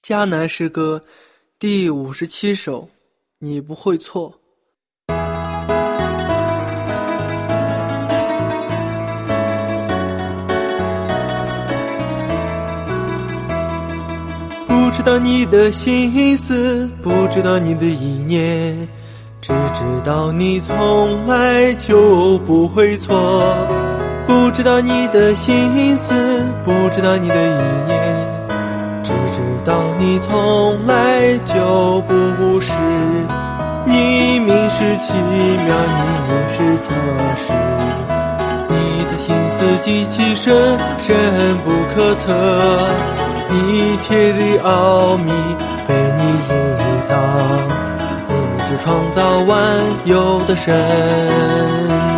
迦南诗歌第57首，你不会错。不知道你的心思，不知道你的意念，只知道你从来就不会错。不知道你的心思，不知道你的意念，只知道你从来就不是。你明是奇妙，你明是测试，你的心思极其深，深不可测，一切的奥秘被你隐藏，因你是创造万有的神。